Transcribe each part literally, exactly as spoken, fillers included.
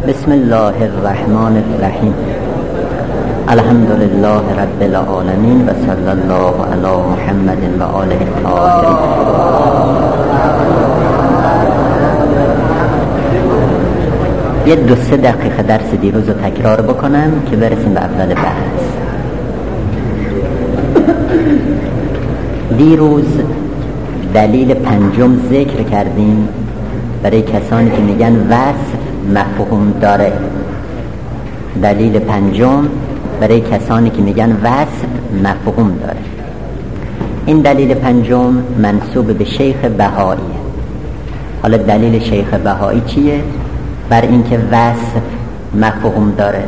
بسم الله الرحمن الرحیم. الحمد لله رب العالمین و صلی الله علی محمد و آله الطاهرین. یه دو سه دقیقه درس دیروز رو تکرار بکنم که برسیم به اول بحث. دیروز دلیل پنجم ذکر کردیم برای کسانی که میگن وصف مفهوم داره. دلیل پنجم برای کسانی که میگن وصف مفهوم داره. این دلیل پنجم منسوب به شیخ بهایی. حالا دلیل شیخ بهایی چیه؟ بر اینکه وصف مفهوم داره.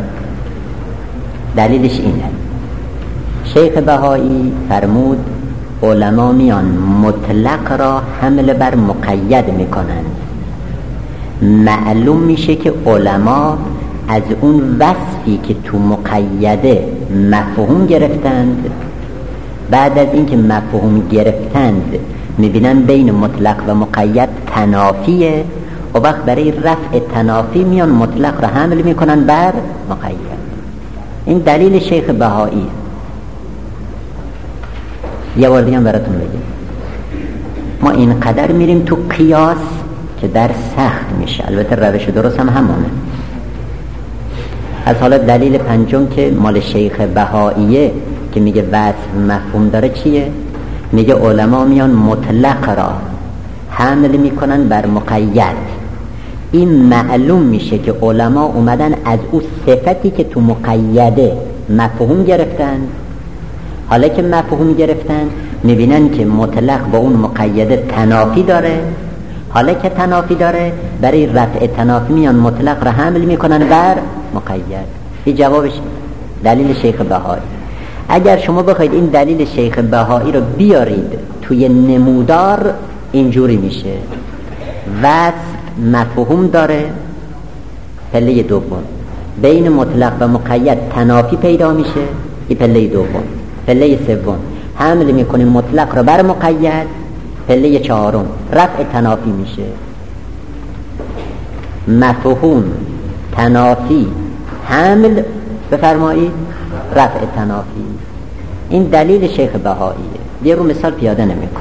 دلیلش اینه: شیخ بهایی فرمود علما میان مطلق را حمل بر مقید میکنند. معلوم میشه که علما از اون وصفی که تو مقیده مفهوم گرفتند، بعد از اینکه مفهوم گرفتند میبینن بین مطلق و مقید تنافیه و وقت برای رفع تنافی میان مطلق را حمل میکنن بر مقید. این دلیل شیخ بهایی. یه بار دیگه براتون بگم، ما اینقدر میریم تو قیاس که در سخت میشه. البته روش درست هم همونه. از حالا دلیل پنجم که مال شیخ بهاییه که میگه وصف مفهوم داره چیه؟ میگه علما میان مطلق را حمل میکنن بر مقید. این معلوم میشه که علما اومدن از اون صفتی که تو مقیده مفهوم گرفتن، حالا که مفهوم گرفتن میبینن که مطلق با اون مقیده تنافی داره. حالا که تنافی داره برای رفع تنافی میان مطلق را حمل میکنن بر مقید. این جوابش دلیل شیخ بهایی. اگر شما بخواید این دلیل شیخ بهایی رو بیارید توی نمودار، اینجوری میشه: وصف مفهوم داره، پله دوم بین مطلق و مقید تنافی پیدا میشه، این پله دوم. پله سوم حمل میکنیم مطلق رو بر مقید، پله چهارم رفع تنافی میشه. مفهوم، تنافی، حمل، بفرمایید رفع تنافی. این دلیل شیخ بهاییه. یه رو مثال پیاده نمیکنه.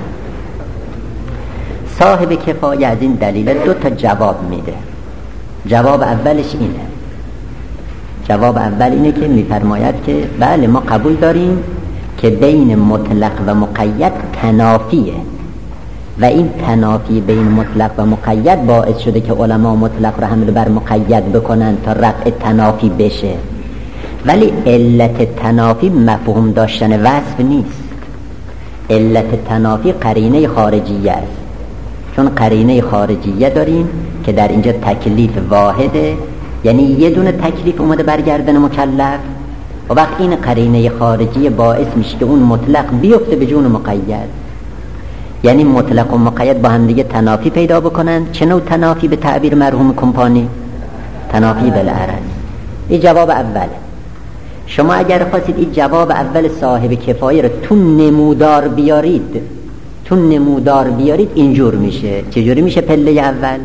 صاحب کفایه از این دلیل دو تا جواب میده. جواب اولش اینه جواب اول اینه که میفرماید که بله ما قبول داریم که بین مطلق و مقید تنافیه و این تنافی بین مطلق و مقید باعث شده که علما مطلق را حمل بر مقید بکنن تا رفع تنافی بشه. ولی علت تنافی مفهوم داشتن وصف نیست. علت تنافی قرینه خارجیه است. چون قرینه خارجیه داریم که در اینجا تکلیف واحده، یعنی یه دونه تکلیف اومده برگردن مکلف و وقت این قرینه خارجیه باعث میشه که اون مطلق بیفته به جون مقید. یعنی مطلق و مقید با هم دیگه تنافی پیدا بکنن. چه نوع تنافی به تعبیر مرحوم کمپانی؟ تنافی بالعرض. این جواب اوله. شما اگر خواستید این جواب اول صاحب کفایه رو تو نمودار بیارید تو نمودار بیارید اینجور میشه. چجوری میشه پله اول؟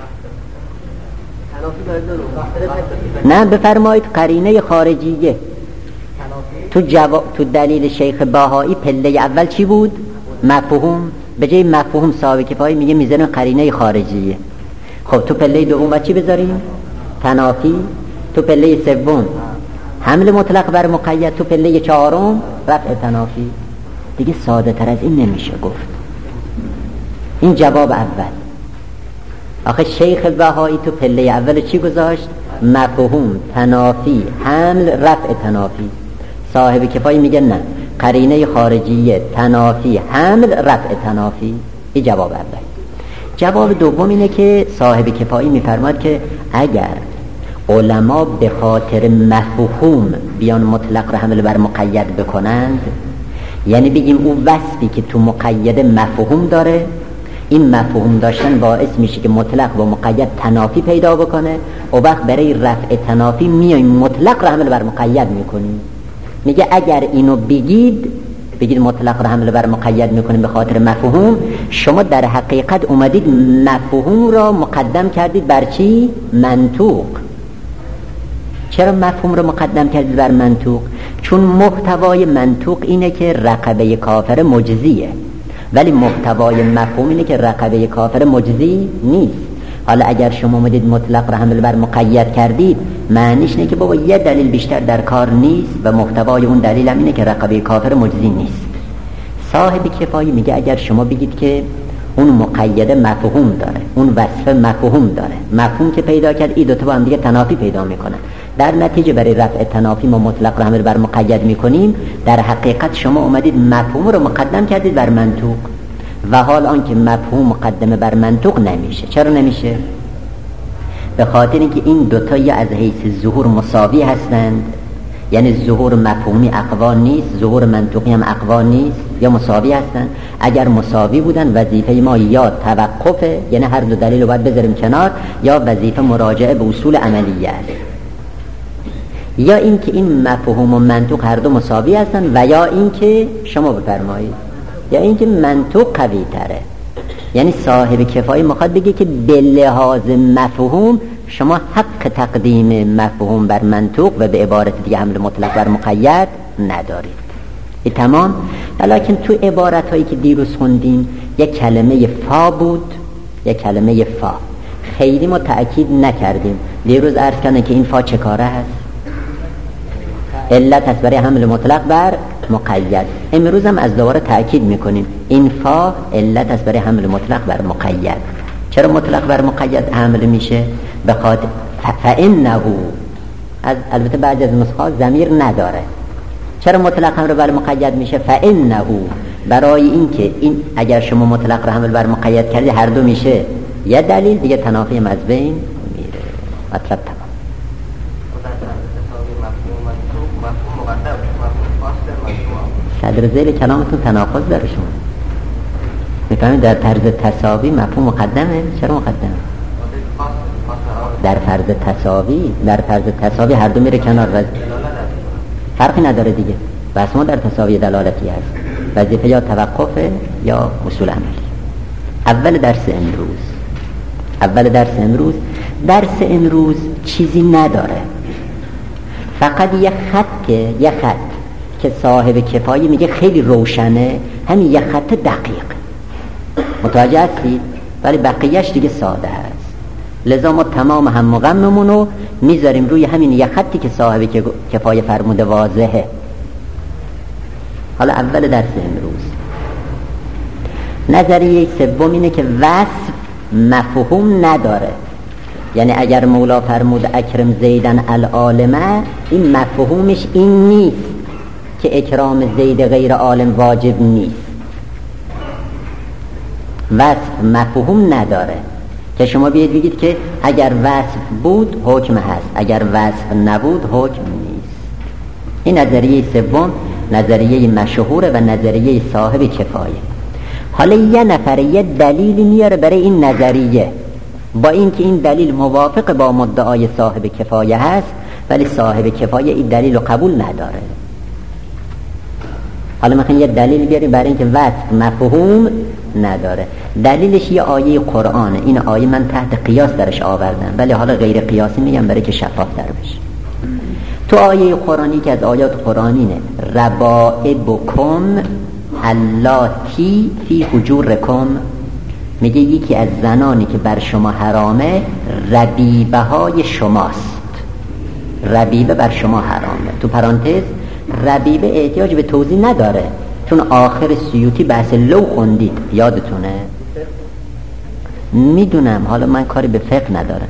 نه بفرمایید قرینه خارجیه. تو جواب تو دلیل شیخ بهایی پله اول چی بود؟ مفهوم. به جای مفهوم صاحب کفایه میگه میزنه قرینه خارجیه. خب تو پله دوم چی بذاریم؟ تنافی. تو پله سوم حمل مطلق بر مقید. تو پله چهارم رفع تنافی. دیگه ساده تر از این نمیشه گفت. این جواب اول. آخه شیخ بهایی تو پله اول چی گذاشت؟ مفهوم، تنافی، حمل، رفع تنافی. صاحب کفایه میگه نه، قرینه خارجیه، تنافی، حمل، رفع تنافی. این جواب اول. جواب دوم اینه که صاحب کفایه میفرماد که اگر علما به خاطر مفهوم بیان مطلق را حمل بر مقید بکنند، یعنی بگیم اون وصفی که تو مقید مفهوم داره، این مفهوم داشتن باعث میشه که مطلق و مقید تنافی پیدا بکنه و وقت برای رفع تنافی میایم مطلق را حمل بر مقید میکنیم. میگه اگر اینو بگید بگید مطلق را حمل بر مقید میکنیم به خاطر مفهوم، شما در حقیقت اومدید مفهوم را مقدم کردید بر چی؟ منطوق. چرا مفهوم رو مقدم کردید بر منطوق؟ چون محتوای منطوق اینه که رقبه کافر مجزیه، ولی محتوای مفهوم اینه که رقبه کافر مجزی نیست. حالا اگر شما اومدید مطلق را حمل بر مقید کردید، معنیش اینه که بابا یه دلیل بیشتر در کار نیست و محتوای اون دلیل هم اینه که رقبه کافر مجزی نیست. صاحب کفایی میگه اگر شما بگید که اون مقید مفهوم داره، اون وصف مفهوم داره، مفهوم که پیدا کرد این دو تا با هم دیگه تنافی پیدا میکنن، در نتیجه برای رفع تنافی ما مطلق را حمل بر مقید میکنیم. در حقیقت شما اومدید مفهوم رو مقدم کردید بر منطوق، و حال آنکه مفهوم مقدمه بر منطوق نمیشه. چرا نمیشه؟ به خاطر اینکه این دوتا یا از حیث ظهور مساوی هستند، یعنی ظهور مفهومی اقوا نیست، ظهور منطوقی هم اقوا نیست، یا مساوی هستند. اگر مساوی بودن وظیفه ما یا توقفه، یعنی هر دو دلیل رو باید بذاریم کنار، یا وظیفه مراجعه به اصول عملیه است. یا اینکه این مفهوم و منطوق هر دو مساوی هستند، و یا اینکه شما بفرمایید یا اینکه منطوق قوی تره. یعنی صاحب کفایی میخواد بگه که به لحاظ مفهوم شما حق تقدیم مفهوم بر منطوق و به عبارت دیگه حمل مطلق بر مقید ندارید. این تمام. ولیکن تو عبارت هایی که دیروز خوندیم یک کلمه فا بود، یک کلمه فا خیلی ما تأکید نکردیم. دیروز عرض کردن که این فا چه کاره هست؟ علت هست برای حمل مطلق بر مقید. امروز هم از دوباره تأکید میکنیم این فا علت هست برای حمل مطلق بر مقید. چرا مطلق بر مقید حمل میشه؟ به خاطر فإنه، از البته بعضی از نسخات ضمیر نداره. چرا مطلق حمل بر مقید میشه؟ فإنه، برای اینکه این اگر شما مطلق رو حمل بر مقید کردی هر دو میشه یه دلیل دیگه، تنافی از بین میره. مطلب تمام. صدر ذیل کلامتون تناقض داره. شما میفهمید در طرز تساوی مفهوم مقدمه. چرا مقدمه؟ در طرز تساوی در طرز تساوی هر دو میره کنار و فرقی نداره دیگه. بس ما در تساوی دلالتی هست، وظیفه یا توقفه یا اصول عملی. اول درس امروز اول درس امروز درس امروز چیزی نداره، فقط یه خط یه خط که صاحب کفایی میگه خیلی روشنه، همین یه خط دقیق. متوجه هستید؟ ولی بقیهش دیگه ساده هست. لذا ما تمام هم و غممون رو میذاریم روی همین یه خطی که صاحب کفایه فرموده واضحه. حالا اول درس امروز نظریه سوم اینه که وصف مفهوم نداره. یعنی اگر مولا فرمود اکرم زیدن العالمه، این مفهومش این نیست که اکرام زید غیر عالم واجب نیست. وصف مفهوم نداره که شما بیاید بگید که اگر وصف بود حکم هست، اگر وصف نبود حکم نیست. این نظریه سوم نظریه مشهوره و نظریه صاحب کفایه. حالا یه نفر یه دلیلی میاره برای این نظریه، با اینکه این دلیل موافق با مدعای صاحب کفایه هست، ولی صاحب کفایه این دلیل رو قبول نداره. حالا میخواین یه دلیل بیاریم برای اینکه وصف مفهوم نداره. دلیلش یه آیه قرآنه. این آیه من تحت قیاس درش آوردم، ولی حالا غیر قیاسی میگم برای که شفاف در بشه. تو آیه قرآنی که از آیات قرآنینه، ربائبکم اللاتی فی حجورکم، میگه یکی از زنانی که بر شما حرامه ربیبه های شماست. ربیبه بر شما حرامه. تو پرانتز ربیبه احتیاج به توضیح نداره، چون آخر سیوطی بحث لو خوندید، یادتونه؟ میدونم، حالا من کاری به فقه ندارم.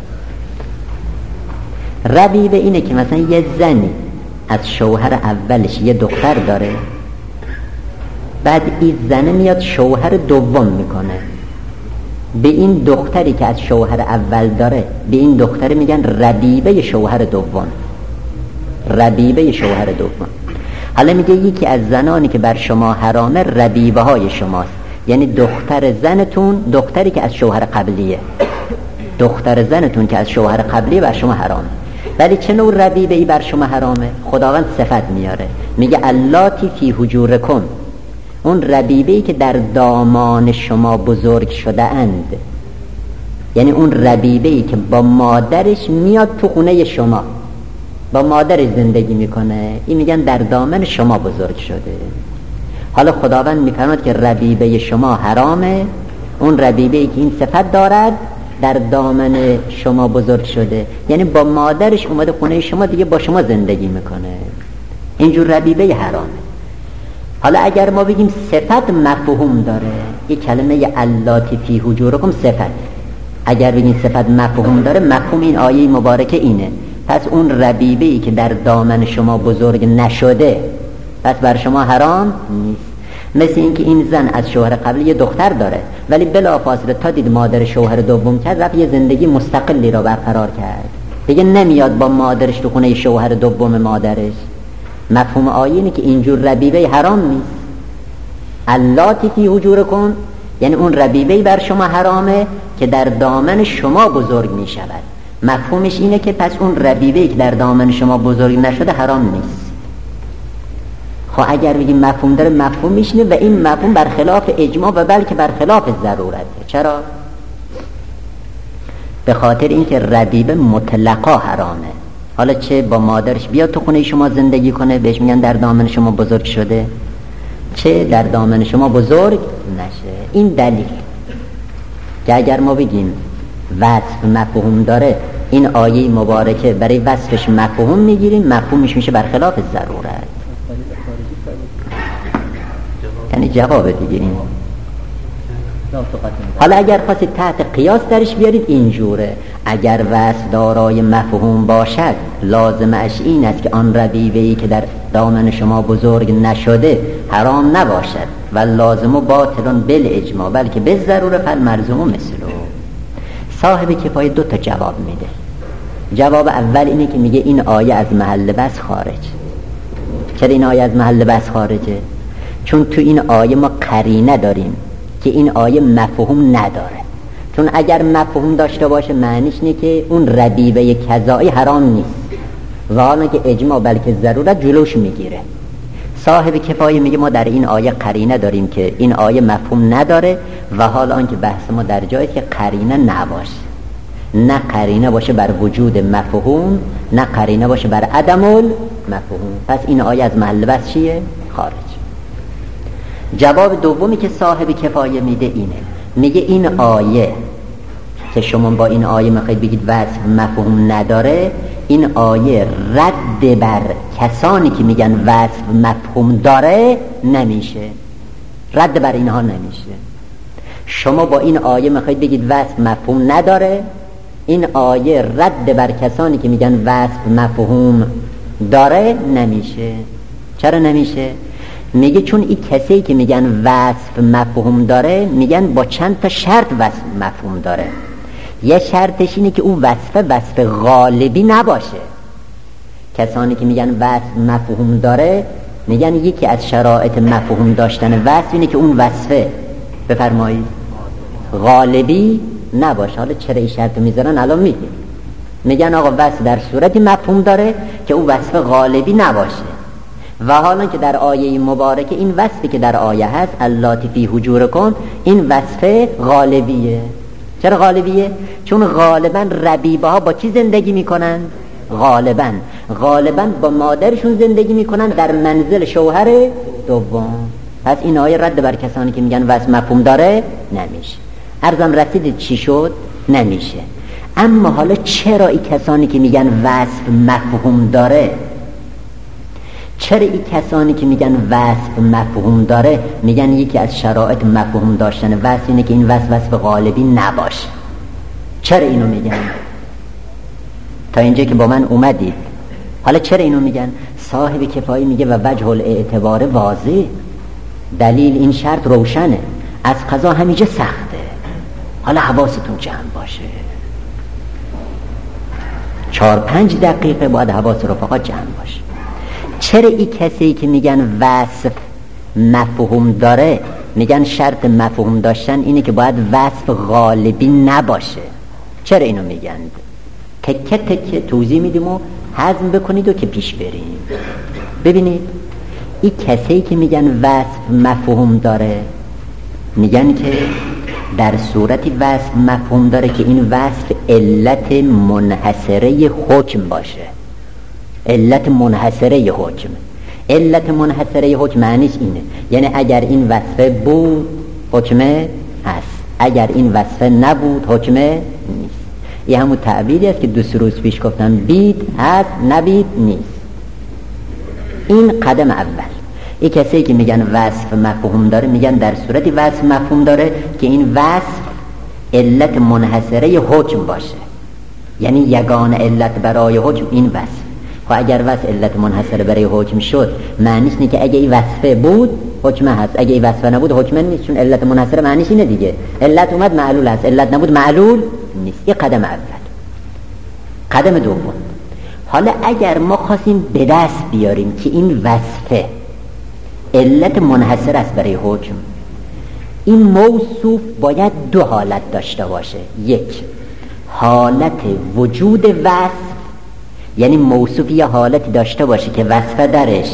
ربیبه اینه که مثلا یه زنی از شوهر اولش یه دختر داره، بعد این زنه میاد شوهر دوم میکنه، به این دختری که از شوهر اول داره، به این دختر میگن ربیبه شوهر دوم. ربیبه شوهر دوم. حالا میگه یکی از زنانی که بر شما حرامه ربیبه های شماست، یعنی دختر زنتون، دختری که از شوهر قبلیه، دختر زنتون که از شوهر قبلیه بر شما حرامه. ولی چه نوع ربیبه ای بر شما حرامه؟ خداوند صفت میاره، میگه اللاتی فی حجورکم، اون ربیبه ای که در دامان شما بزرگ شده اند، یعنی اون ربیبه ای که با مادرش میاد تو خونه شما. با مادر زندگی میکنه، این میگن در دامن شما بزرگ شده. حالا خداوند میفرماید که ربیبه شما حرامه، اون ربیبه‌ای که این صفت دارد در دامن شما بزرگ شده، یعنی با مادرش اومده خونه شما، دیگه با شما زندگی میکنه، اینجور ربیبه حرامه. حالا اگر ما بگیم صفت مفهوم داره، یه کلمه اللاتی فی حجورکم صفت، اگر بگیم صفت مفهوم داره، مفهوم این آیه مبارکه اینه، پس اون ربیبه‌ای که در دامن شما بزرگ نشده پس بر شما حرام نیست. مثل اینکه این زن از شوهر قبلی یه دختر داره، ولی بلافاصله تا دید مادر شوهر دوم کرد، رفت یه زندگی مستقلی را برقرار کرد، دیگه نمیاد با مادرش تو خونه شوهر دوم مادرش. مفهوم آیه اینه که اینجور ربیبه حرام نیست. اللاتی فی حجورکم یعنی اون ربیبه بر شما حرامه که در دامن شما بزرگ می شود. مفهومش اینه که پس اون ربیبه که در دامن شما بزرگ نشده حرام نیست. خب اگر بگیم مفهوم داره، مفهومش اینه و این مفهوم برخلاف اجماع و بلکه برخلاف ضرورته. چرا؟ به خاطر اینکه ربیبه مطلقا حرامه. حالا چه با مادرش بیاد تو خونه شما زندگی کنه، بهش میگن در دامن شما بزرگ شده، چه در دامن شما بزرگ نشه. این دلیل که اگر ما بگیم وصف مفهوم داره، این آیه مبارکه برای وصفش مفهوم میگیریم، مفهومش میشه برخلاف ضرورت. یعنی جواب دیگه این. حالا اگر خواستید تحت قیاس درش بیارید اینجوره، اگر وصف دارای مفهوم باشد لازمش این است که آن ربیبه‌ای که در دامن شما بزرگ نشده حرام نباشد و لازم و باطلون بل اجماع بلکه به ضروره فالمرزوم مثله. صاحب کفایه دو تا جواب میده. جواب اول اینه که میگه این آیه از محل بس خارج. چرا این آیه از محل بس خارجه؟ چون تو این آیه ما قرینه داریم که این آیه مفهوم نداره. چون اگر مفهوم داشته باشه معنیش اینه که اون ربیبه کذایی حرام نیست و حالا که اجماع بلکه ضرورت جلوش میگیره. صاحب کفایه میگه ما در این آیه قرینه داریم که این آیه مفهوم نداره و حالا آنکه بحث ما در جایی که قرینه نباشه، نه قرینه باشه بر وجود مفهوم، نه قرینه باشه بر عدم المفهوم، پس این آیه از محل بس چیه؟ خارج. جواب دومی که صاحب کفایه میده اینه، میگه این آیه که شما با این آیه میخواید بگید وصف مفهوم نداره، این آیه رد بر کسانی که میگن وصف مفهوم داره نمیشه، رد بر اینها نمیشه. شما با این آیه میخواید بگید وصف مفهوم نداره، این آیه رد بر کسانی که میگن وصف مفهوم داره نمیشه. چرا نمیشه؟ میگه چون این کسی که میگن وصف مفهوم داره میگن با چند تا شرط وصف مفهوم داره. یه شرطش اینه که اون وصف وصف غالبی نباشه. کسانی که میگن وصف مفهوم داره میگن یکی از شرایط مفهوم داشتن وصف اینه که اون وصفه بفرمایید غالبی نباشه. حالا چرا این شرط میذارن الان میگیم. میگن آقا وصف در صورتی مفهوم داره که اون وصف غالبی نباشه و حالا که در آیه مبارکه این وصفی که در آیه هست اللاتی فی حجورکم این وصف غالبیه. چرا غالبیه؟ چون غالبا ربیبه ها با کی زندگی میکنن؟ غالبا غالبا با مادرشون زندگی میکنن در منزل شوهر دوم. پس این آیه رد بر کسانی که میگن وصف مفهوم داره نمیشه. عرضم رسید چی شد؟ نمیشه. اما حالا چرا این کسانی که میگن وصف مفهوم داره، چرا این کسانی که میگن وصف مفهوم داره میگن یکی از شرایط مفهوم داشتن وصف اینه که این وصف وصف غالبی نباشه؟ چرا اینو میگن؟ تا اینجا که با من اومدید حالا چرا اینو میگن؟ صاحب کفایه میگه و وجه الاعتبار واضح، دلیل این شرط روشنه، از قضا همیشه سخته. حالا حواستون جمع باشه، چهار پنج دقیقه باید حواس رفقا جمع باشه. چرا این کسی که میگن وصف مفهوم داره میگن شرط مفهوم داشتن اینه که باید وصف غالبی نباشه؟ چرا اینو میگن؟ تکه تکه توضیح میدیم و هضم بکنید و که پیش بریم. ببینید این کسی که میگن وصف مفهوم داره میگن که در صورتی وصف مفهوم داره که این وصف علت منحصره حکم باشه. علت منحصره حکم. علت منحصره حکم معنیش اینه، یعنی اگر این وصفه بود حکمه هست، اگر این وصفه نبود حکمه نیست. این همون تعبیری است که دو سه روز پیش گفتم، بید هست نبید نیست. این قدم اول. این کسی که میگن وصف مفهوم داره میگن در صورتی وصف مفهوم داره که این وصف علت منحصره حکم باشه، یعنی یگانه علت برای حکم این وصف. خب اگر وصف علت منحصره برای حکم شد معنیش اینه که اگه این وصفه بود حکمه هست، اگه این وصفه نبود حکمه نیست، چون علت منحصره معنیش اینه دیگه، علت اومد معلول هست، علت نبود معلول نیست. این قدم اول. قدم دوم، حالا اگر ما خواستیم به دست بیاریم که این وصفه علت منحصر است برای حکم، این موصوف باید دو حالت داشته باشه. یک، حالت وجود وصف، یعنی موصوف یه حالتی داشته باشه که وصفه درش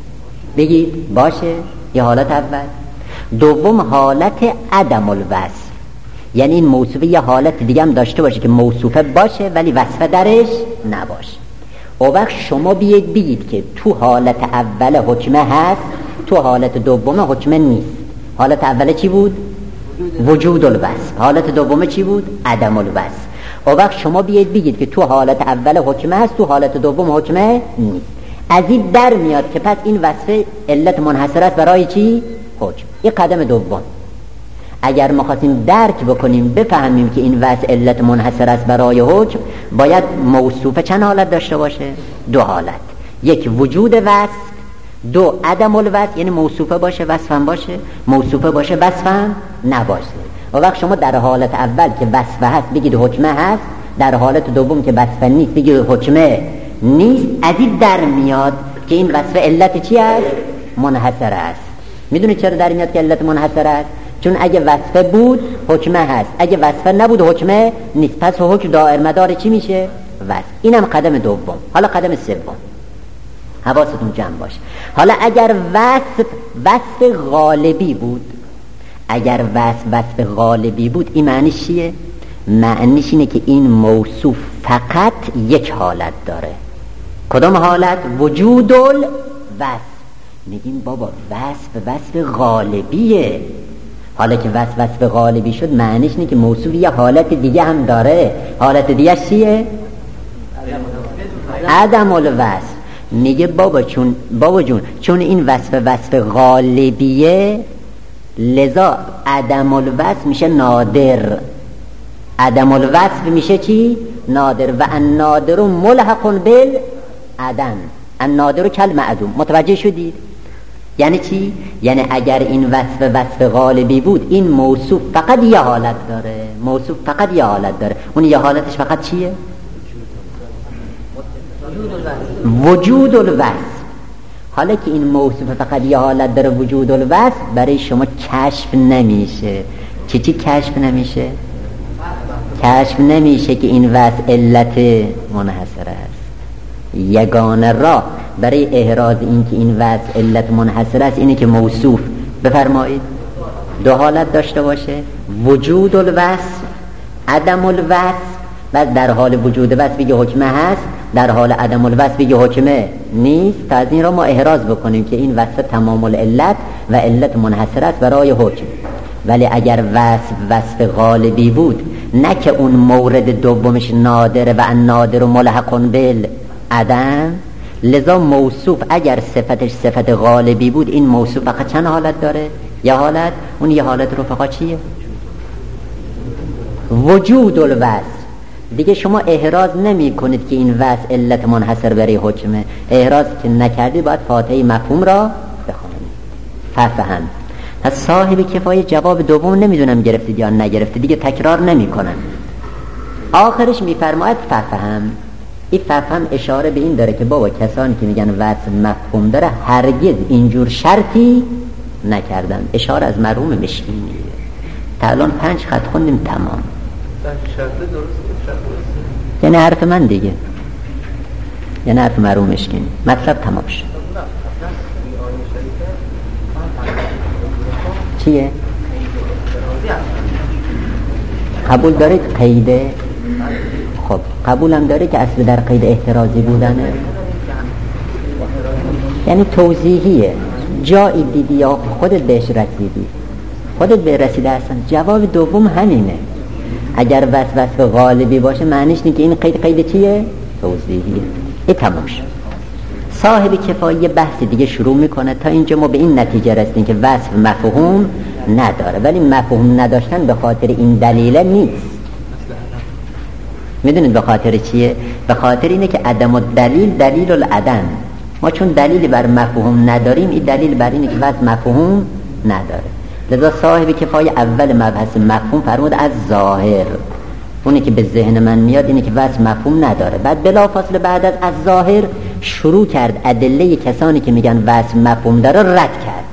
بگید باشه، یه حالت اول. دوم، حالت عدم الوصف، یعنی این موصوف یه حالت دیگه هم داشته باشه که موصوفه باشه ولی وصفه درش نباشه. او وقت شما بیاید بگید که تو حالت اول حکمه هست، تو حالت دومه حکمه نیست. حالت اول چی بود؟ وجود الوصف. حالت دومه چی بود؟ عدم الوصف. او وقت شما بیاید بگید که تو حالت اول حکمه هست، تو حالت دوم حکمه نیست. از این در میاد که پس این وصف علت منحصر است برای چی؟ حکم. این قدم دوم. اگر ما خواستیم درک بکنیم بفهمیم که این وصف علت منحصر است برای حکم، باید موصوف چند حالت داشته باشه؟ دو حالت. یک، وجود وصف. دو، عدم الوصف، یعنی موصوفه باشه وصفم باشه، موصوفه باشه وصفم نباشه. و وقت شما در حالت اول که وصفه هست بگید حکمه هست، در حالت دوم که وصفه نیست بگید حکمه نیست. از این در میاد که این وصفه علت چی است؟ منحصر است. میدونی چرا در میاد که علت منحصر است؟ چون اگه وصفه بود حکمه هست، اگه وصفه نبود حکمه نیست. پس حکم دائر مدار چی میشه؟ وصف. اینم قدم دوم. حالا قدم سوم، حواستون جمع باشه. حالا اگر وصف وصف غالبی بود، اگر وصف وصف غالبی بود، این معنیش چیه؟ معنیش اینه که این موصوف فقط یک حالت داره. کدام حالت؟ وجود الوصف. میگیم بابا وصف وصف غالبیه. حالا که وصف وصف غالبی شد معنیش اینه که موصوف یه حالت دیگه هم داره. حالت دیگه چیه؟ عدم الوصف. میگه بابا چون بابا جون چون این وصف وصف غالبیه، لذا عدم الوصف میشه نادر. عدم الوصف میشه چی؟ نادر. و النادر ملحق بالعدم، النادر کالمعدوم. متوجه شدید؟ یعنی چی؟ یعنی اگر این وصف وصف غالبی بود، این موصوف فقط یه حالت داره. موصوف فقط یه حالت داره. اون یه حالتش فقط چیه؟ وجود الوصف. حالا که این موصوف فقط یه حالت داره، وجود الوصف، برای شما کشف نمیشه. چی چی کشف نمیشه؟ کشف نمیشه که این وصف علت منحصر است. یگانه راه برای احراز این که این وصف علت منحصر است اینه که موصوف بفرمایید دو حالت داشته باشه، وجود الوصف، عدم الوصف. و در حال وجود وصف بگه حکمه هست، در حال عدم الوصف بگه حکمه نیست. تا از این را ما احراز بکنیم که این وصف تمام العلت و علت منحصر است برای حکم. ولی اگر وصف وصف غالبی بود، نه که اون مورد دومش نادره و النادر ملحق بالعدم، لذا موصوف اگر صفتش صفت غالبی بود، این موصوف فقط چند حالت داره؟ یه حالت. اون یه حالت رو فقط چیه؟ وجود الوصف. دیگه شما احراز نمی کنید که این وصف علت منحصر برای حکمه. احراز که نکردی باید فاتحه مفهوم را بخونید. ففهم. پس صاحب کفایه جواب دوم نمیدونم گرفتید یا نگرفتید، دیگه تکرار نمی کنم. آخرش میفرماید ففهم. این ففهم اشاره به این داره که بابا کسانی که میگن وصف مفهوم داره هرگز اینجور شرطی نکردن. اشاره از مرحوم مشکین میگه. تا الان پنج خط خوندیم تمام. یعنی حرف من دیگه، یعنی حرف مرحوم مشکین، مطلب تمام شد. چیه؟ قبول دارید قیده؟ خب قبولم داره که اصل در قید احترازی بودنه؟ یعنی توضیحیه. جایی دیدی یا خودت بهش رسیدی، خودت به رسیده هستن. جواب دوم همینه. اگر وسوسه غالبی باشه معنیش اینه که این قید قید چیه؟ توضیحیه. این تمام شد. صاحب کفایه بحث دیگه شروع میکنه. تا اینجا ما به این نتیجه رسیدیم که وصف مفهوم نداره، ولی مفهوم نداشتن به خاطر این دلیل نیست. میدونید به خاطر چیه؟ به خاطر اینه که عدم الدلیل دلیل العدم. ما چون دلیل بر مفهوم نداریم، این دلیل بر اینه که وصف مفهوم نداره. لذا صاحب کفایه اول مبحث مفهوم فرمود از ظاهر. اونی که به ذهن من میاد اینه که وصف مفهوم نداره. بعد بلافاصله بعد از از ظاهر شروع کرد ادله کسانی که میگن وصف مفهوم داره رد کرد.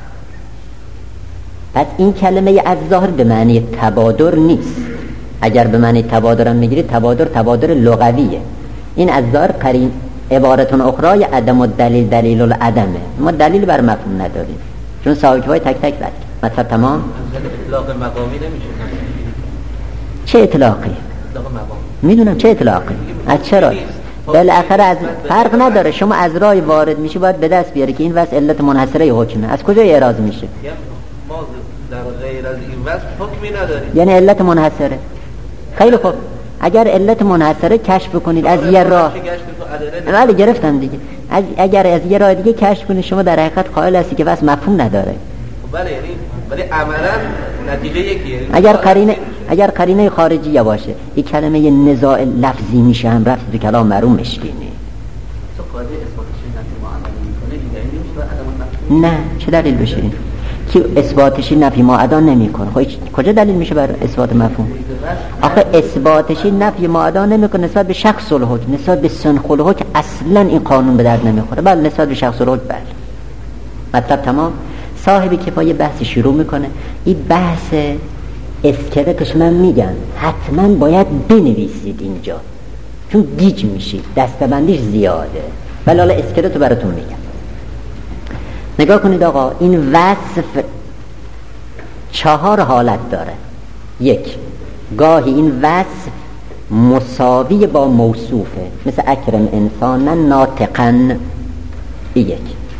پس این کلمه از ظاهر به معنی تبادر نیست. اگر به معنی تبادر هم میگیرید، تبادر تبادر لغویه. این از ظاهر قرین عبارتون اخرى عدم الدلیل دلیل العدمه. ما دلیل بر مفهوم نداریم چون صاحب کفایه تک تک رد. مطلب تمام. اطلاق مقامی نمیشه. چه اطلاقی؟ اطلاق مقامی. میدونم چه اطلاقی. از چرا؟ بالاخره از فرق نداره. شما از راه وارد میشی باید به دست بیاری که این وصف علت منحصره حکمه. از کجا اعراض میشه؟ ما در غیر از این وصف حکمی نداریم. یعنی علت منحصره. خیلی خوب. اگر علت منحصره کشف کنید از یه راه. ولی گرفتم دیگه. از اگر از یه راه دیگه کشف کنید شما در حقیقت قائل هستی که وصف مفهوم نداره. بله، یعنی ولی عملاً نتیجه یکیه. اگر قرینه اگر قرینه خارجیه باشه این کلمه نزاع لفظی میشه هم رفت به کلام معروم مشکینه. تو قاعده اثباتش نفی معادله میکنه، نه چه دلیل بشه این؟ کی اثباتش نفی معادله نمیکنه؟ خب کجا دلیل میشه بر اثبات مفهوم؟ آخه اثباتش نفی معادله نمیکنه نسبت به شخص الحکم، نسبت به سنخ الحکم اصلا این قانون به درد نمیخوره. بله نسبت به شخص الحکم بله. مطلب تمام. صاحب کفایه بحث شروع میکنه. این بحث اسکلتش من میگم حتما باید بنویسید اینجا چون گیج میشید، دستبندیش زیاده، ولی حالا اسکلتو براتون میگم. نگاه کنید آقا، این وصف چهار حالت داره. یک، گاهی این وصف مساوی با موصوفه، مثل اکرم انسانا ناطقا. یک.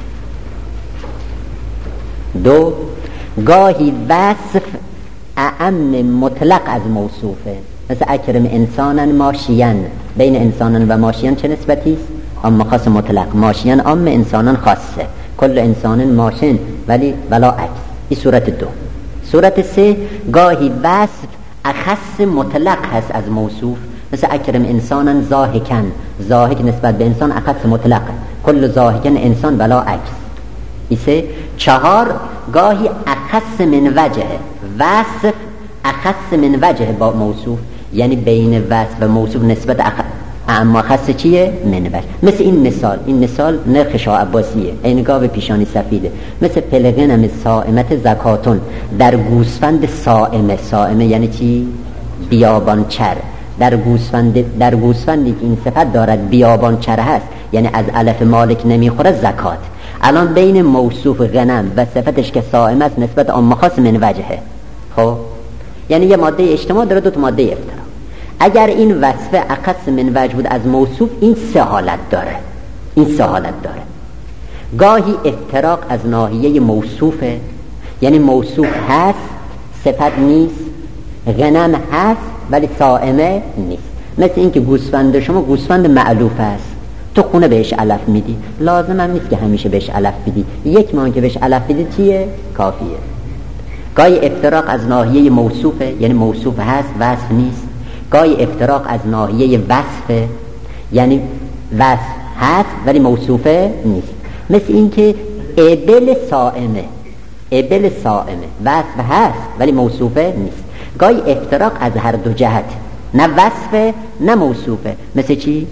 دو، گاهی وصف اعم مطلق از موصوفه، مثل اکرم انسانا ماشیان. بین انسانا و ماشیان چه نسبتی است؟ عام خاص مطلق. ماشیان عام، انسانا خاصه. کل انسان ماشین ولی بلا عکس. این صورت دو. صورت سه، گاهی وصف اخص مطلق هست از موصوف، مثل اکرم انسانا ضاحکن. ضاحک نسبت به انسان اخص مطلقه. کل ضاحکن انسان بلا عکس. این سه. چهار، گاهی اخص من وجه، وصف اخص من وجه با موصوف، یعنی بین وصف و موصوف نسبت اخ... اما خاص چیه؟ من وجه. مثل این مثال، این مثال نرخ شاه عباسیه، عینگاه پیشانی سفیده. مثل پلغنم صائمت زکاتون، در گوسفند صائمه. صائمه یعنی چی؟ بیابان چر. در گوسفند در گوسفندی که این صفت دارد بیابان چر هست، یعنی از علف مالک نمیخوره، زکات. الان بین موصوف غنم و صفتش که صائم است نسبت عام خاص من وجهه. خب یعنی یه ماده اجتماع داره، دو تا ماده افتراق. اگر این وصف اخص من وجه بود از موصوف، این سه حالت داره. این سه حالت داره. گاهی افتراق از ناحیه موصوفه، یعنی موصوف هست صفت نیست، غنم هست ولی صائمه نیست. مثل این که گوسفند شما گوسفند معلوف است، تو خونه بهش علف میدی، لازم هم نیست که همیشه بهش علف بدی، یک ماه که بهش علف بدی چیه؟ کافیه. گاهی افتراق از ناحیه موصوفه، یعنی موصوف هست وصف نیست. گاهی افتراق از ناحیه وصفه، یعنی وصف هست ولی موصوفه نیست. مثل این که ابل صائمه، ابل صائمه وصف هست ولی موصوفه نیست. گاهی افتراق از هر دو جهت، نه وصفه نه موصوفه. مثل چی؟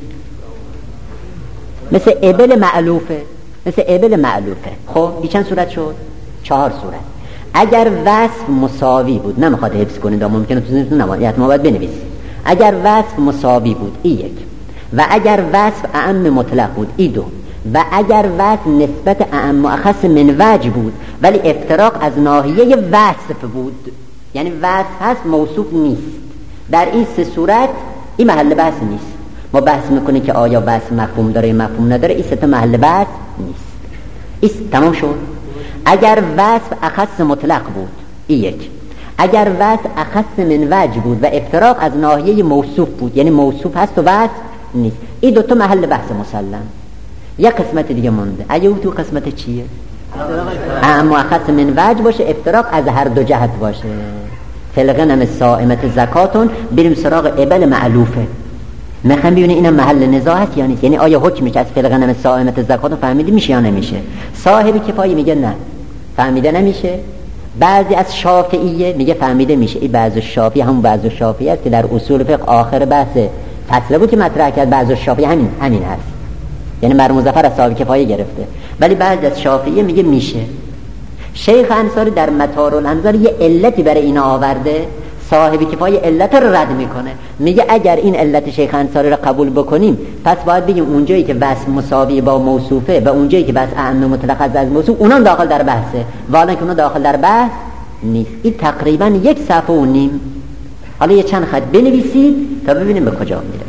مثل ابل معلوفه. مثل ابل معلوفه. خب این چند صورت شد؟ چهار صورت. اگر وصف مساوی بود، نمیخواد حفظ کنید، ممکنه تو ذهنتون نماید، ما باید بنویسید. اگر وصف مساوی بود، این یک. و اگر وصف اعم مطلق بود، این دو. و اگر وصف نسبت اعم اخص من وجه بود ولی افتراق از ناحیه وصف بود، یعنی وصف هست موصوف نیست، در این سه صورت این محل بحث نیست. ما بحث میکنیم که آیا وصف مفهوم داره یا مفهوم نداره، این سه تا محل بحث نیست. است. تمام شد. اگر وصف اخص مطلق بود، این یک. اگر وصف اخص من وجه بود و افتراق از ناحیه موصوف بود، یعنی موصوف هست و وصف نیست، این دوتا محل بحث مسلم. یک قسمت دیگه مونده. اگه او تو قسمت چیه؟ اما اخص من وجه باشه، افتراق از هر دو جهت باشه. فلغنم سائمت زکاتون. بریم سراغ قبل معلوفه. میخوام ببینیم اینم محل نزاع هست یا نیست. یعنی آیا حکمش از فلغنم سائمت زکاتون فهمیده میشه یا نمیشه؟ صاحب کفایه میگه نه، فهمیده نمیشه. بعضی از شافعیه میگه فهمیده میشه. این بعضی شافعی هم بعضی شافعی است که در اصول فقه آخر بحث فصل بود که مطرح کرد. بعضی شافعی همین همین هست، یعنی بر مظفر از صاحب کفایه گرفته. ولی بعضی از شافعیه میگه میشه. شیخ انصاری در مطار الانظار یه علتی برای اینا آورده، صاحب کفایه علت رو رد میکنه. میگه اگر این علت شیخ انصاری رو قبول بکنیم، پس باید بگیم اونجایی که وصف مساوی با موصوفه و اونجایی که وصف اعم مطلق از از موصوف، اونا داخل در بحثه، والا که اونا داخل در بحث نیست. این تقریبا یک صفحه و نیم. حالا یه چند خط بنویسید تا ببینیم به کجا میرسه.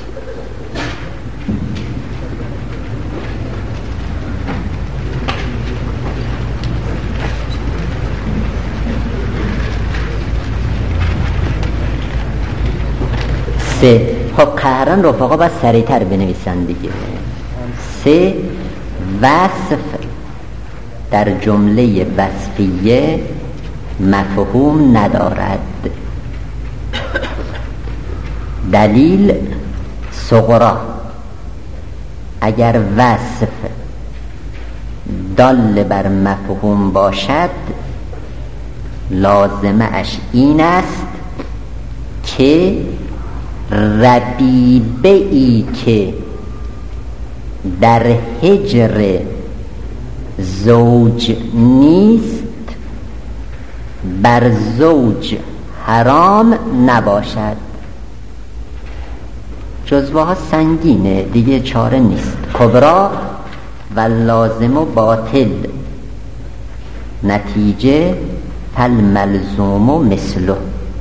سه. خب قهرن رفقا باید سریعتر بنویسن دیگه. سه. وصف در جمله وصفیه مفهوم ندارد. دلیل صغرا: اگر وصف دال بر مفهوم باشد، لازمه اش این است که ربیبه ای که در هجر زوج نیست بر زوج حرام نباشد. جزوه ها سنگینه دیگه، چاره نیست. کبرا و لازم و باطل، نتیجه فل ملزوم و مثله.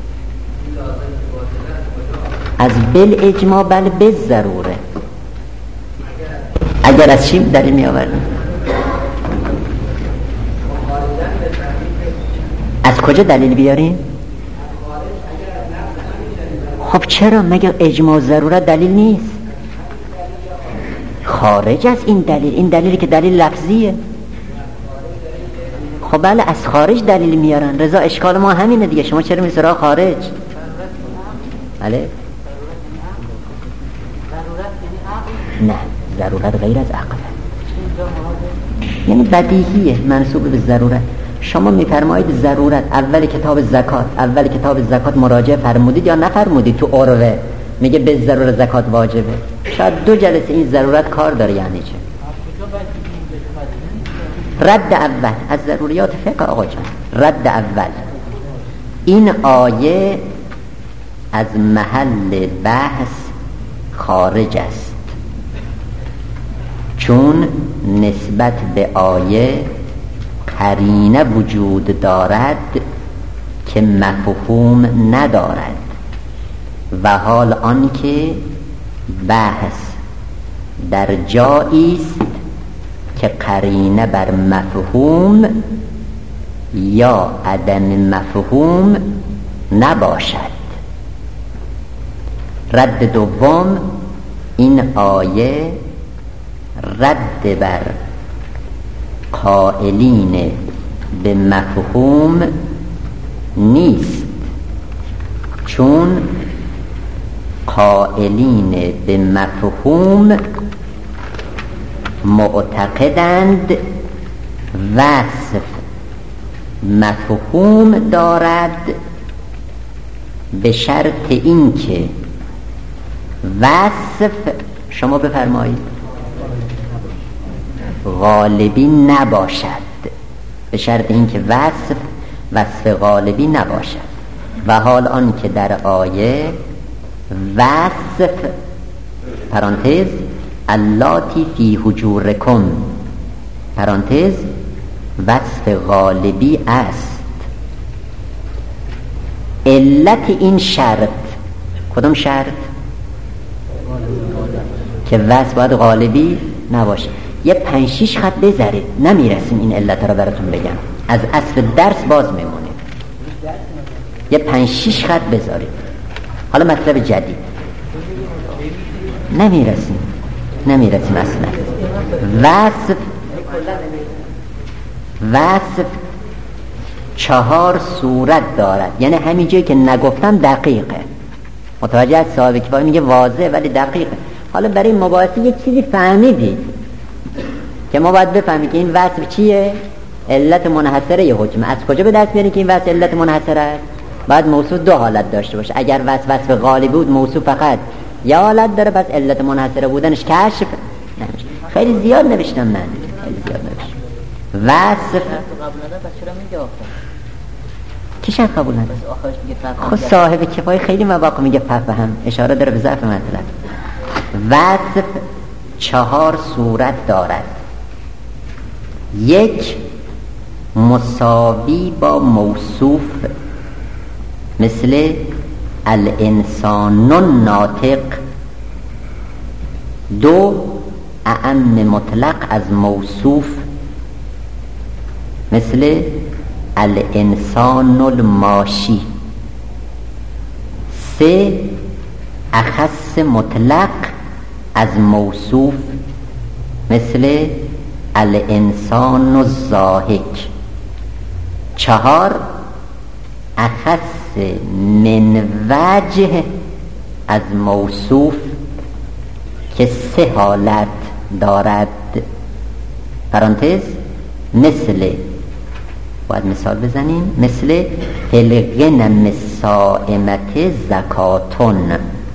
از بل اجماع بل به ضروره. اگر از چیم دلیل می آوردیم؟ از کجا دلیل بیاریم؟ خب چرا؟ مگه اجماع ضرورت دلیل نیست؟ خارج از این دلیل، این دلیلی که دلیل لفظیه. خب بله از خارج دلیل میارن. رضا اشکال ما همینه دیگه، شما چرا می سراغ خارج؟ بله نه، ضرورت غیر از عقله، یعنی بدیهیه منسوب به ضرورت. شما میفرمایید ضرورت اول کتاب زکات، اول کتاب زکات مراجعه فرمودید یا نفرمودید؟ تو عروه میگه به ضرورت زکات واجبه. شاید دو جلسه این ضرورت کار داره. یعنی چه؟ رد اول از ضروریات فقه آقا جان. رد اول: این آیه از محل بحث خارج است، چون نسبت به آیه قرینه وجود دارد که مفهوم ندارد، و حال آن که بحث در جایی است که قرینه بر مفهوم یا عدم مفهوم نباشد. رد دوم: این آیه رد بر قائلین به مفهوم نیست، چون قائلین به مفهوم معتقدند وصف مفهوم دارد، به شرط این که وصف، شما بفرمایید، غالبی نباشد. به شرط این که وصف وصف غالبی نباشد. و حال آن که در آیه وصف پرانتز اللاتی فی حجورکم پرانتز وصف غالبی است. علت این شرط کدام شرط؟ که وصف باید غالبی نباشه. یه پنج شیش خط بذارید، نمیرسیم این علت رو براتون بگم، از اصل درس باز میمونیم. یه پنج شیش خط بذارید. حالا مطلب جدید نمیرسیم نمیرسیم اصلا. وصف وصف چهار صورت دارد، یعنی همین جایی که نگفتم دقیقه. متوجه از صاحب کفایه میگه واضحه ولی دقیقه. حالا برای مباحثه یک چیزی فهمیدید که ما باید بفهمیم که این وصف چیه؟ علت منحصره یه حکم. از کجا به دست میاریم که این وصف علت منحصره است؟ باید موصوف دو حالت داشته باشه. اگر وصف وصف غالبی بود موصوف فقط یه حالت داره، پس علت منحصره بودنش کشف نمیشه. خیلی زیاد نوشتم من، خیلی زیاد نوشتم. وصف کی شرط قبول نداره؟ خود صاحب کفایه خیلی مواقع میگه فهم، اشاره داره به ضعف مطلب. وصف چهار صورت دارد. یک، مساوی با موصوف، مثل الانسان الناطق. دو، اعم مطلق از موصوف، مثل الانسان الماشی. سه، اخص مطلق از موصوف، مثل الانسان الضاحک. چهار، اخص من وجه از موصوف که سه حالت دارد. پرانتز، مثل، باید مثال بزنیم، مثل الغنم الصائمة زکاتون.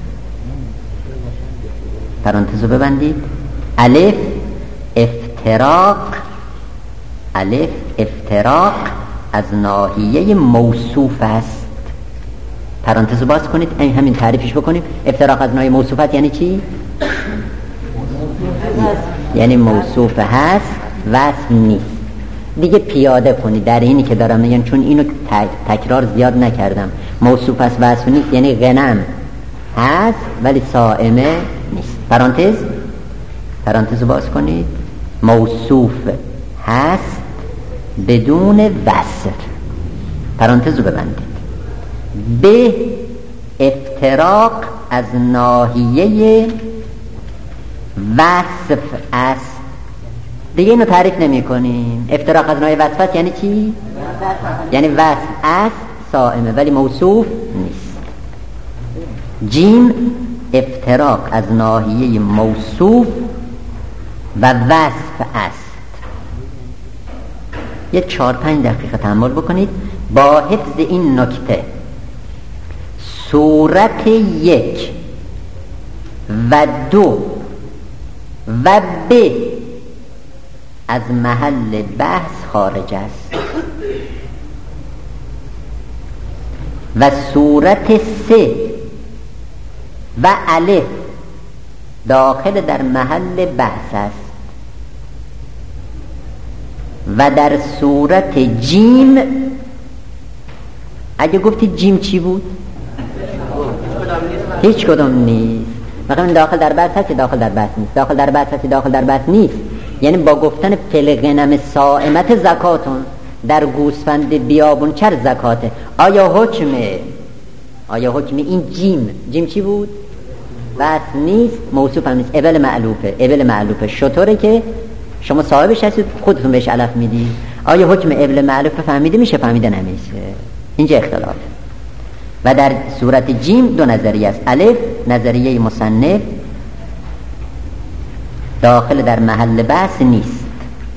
پرانتزو ببندید. الف، افتراق. الف افتراق از ناحیه موصوف است. پرانتزو باز کنید، این همین تعریفش بکنیم. افتراق از ناحیه موصوف است یعنی چی؟ یعنی موصوف هست وصف نیست. دیگه پیاده کنید در اینی که دارم میگم، چون اینو تکرار زیاد نکردم. موصوف است وصف نیست یعنی غنم هست ولی صائمه نیست. پرانتز پرانتزو باز کنید. موصوف هست بدون وصف. پرانتزو ببندید. به افتراق از ناحیه وصف است. دیگه اینو تعریف نمی کنیم. افتراق از ناحیه وصف است یعنی چی؟ یعنی وصف است صائمه ولی موصوف نیست. جیم، افتراق از ناحیه موصوف و وصف است. یه چهار پنج دقیقه تأمل بکنید با حفظ این نکته. صورت یک و دو و ب از محل بحث خارج است و صورت سه و الف داخل در محل بحث است و در صورت جیم، اگه گفتید جیم چی بود؟ هیچ کدوم نیست. مثلا داخل در بحث هست داخل در بحث نیست، داخل در بحث هست داخل در بحث نیست. یعنی با گفتن فلغنم صائمت زکاتون، در گوسفند بیابون چر زکاته. آیا حکمه آیا حکم این جیم جیم چی بود؟ بس نیست، موصوف هم نیست. ابل معلوفه ابل معلوفه شطوره که شما صاحبش هستید خودتون بهش علف میدید. آیا حکم ابل معلوفه فهمیده میشه؟ فهمیده نمیشه. اینجا اختلاف. و در صورت جیم دو نظریه است. الف نظریه مصنف، داخل در محل بحث نیست.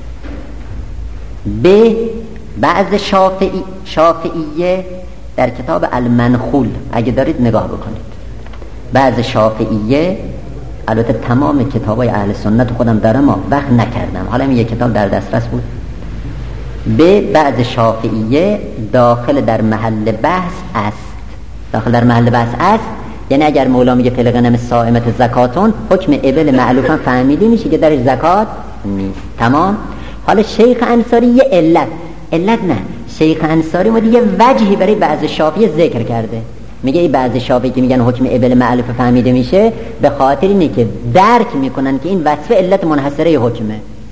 ب بعض شافعی شافعیه در کتاب المنخول اگه دارید نگاه بکنید. بعض شافعیه، البته تمام کتابای اهل سنت خودم دارم و وقت نکردم، حالا این یک کتاب در دسترس بود. به بعض شافعیه داخل در محل بحث است. داخل در محل بحث است یعنی اگر مولا میگه فلغنم صائمت زکاتون، حکم ابل معلوفا فهمیدی میشه که درش زکات نیست. تمام. حالا شیخ انصاری یه علت علت نه شیخ انصاری ما دیگه وجهی برای بعض شافعی ذکر کرده. میگه این بعض شافعی که میگن حکم ابل معلوفه فهمیده میشه، به خاطر اینه که درک میکنن که این وصف علت منحصره حکمه.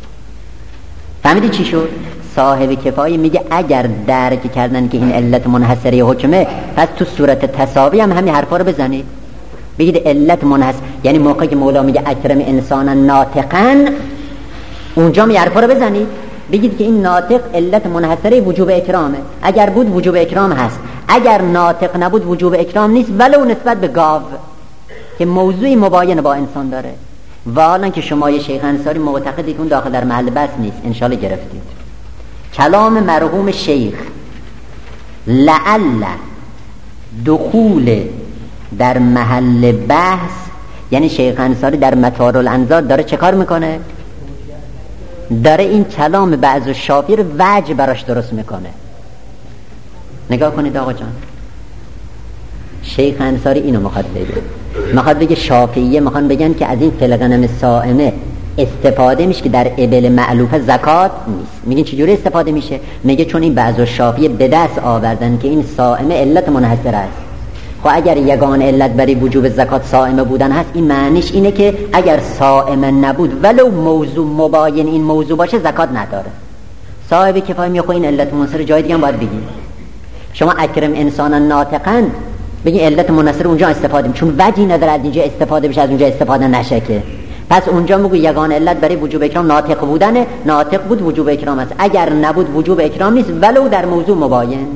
فهمیدی چی شد؟ صاحب کفایه میگه اگر درک کردن که این علت منحصره حکمه، پس تو صورت تساوی هم همین حرفا رو بزنید، بگید علت منحصر، یعنی موقعی که مولا میگه اکرم انسانا ناطقا، اونجا می حرفا رو بزنید، بگید که این ناطق علت منحصره وجوب اکرامه، اگر بود وجوب اکرام هست، اگر ناطق نبود وجوب اکرام نیست، ولو نسبت به گاو که موضوعی مباین با انسان داره. و حالا که شما یه شیخ انصاری معتقدی که اون داخل در محل بحث نیست، انشالله گرفتید. کلام مرحوم شیخ لعل دخول در محل بحث، یعنی شیخ انصاری در مطار الانظار داره چه کار میکنه؟ داره این کلام بعض شافعی رو وجه براش درست میکنه. نگاه کنید آقا جان، شیخ انصاری اینو میخواد بگه، میخواد بگه شافعیه میخوان بگن که از این فلغنم صائمه استفاده میشه که در ابل معلوفه زکات نیست. میگین چجوری استفاده میشه؟ میگه چون این بعض شافعی به دست آوردن که این صائمه علت منحصر است. خب اگر یگان علت برای وجوب زکات صائمه بودن هست، این معنیش اینه که اگر صائمه نبود ولو موضوع مباین این موضوع باشه زکات نداره. صاحب کفایه میگه خب این علت منحصر جای دیگه هم باید بگید. شما اکرم انسانا ناطقا بگین علت منحصر اونجا استفاده میشه، چون وجهی نداره از اینجا استفاده بشه از اونجا استفاده نشه که، پس اونجا میگه یگان علت برای وجوب اکرام ناطق بودنه، ناطق بود وجوب اکرام است، اگر نبود وجوب اکرام نیست ولو در موضوع مباین.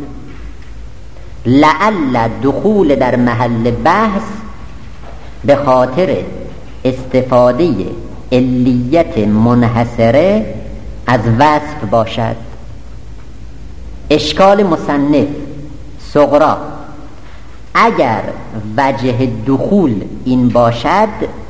لعل دخول در محل بحث به خاطر استفاده علیت منحصره از وصف باشد. اشکال مصنف صغرا، اگر وجه دخول این باشد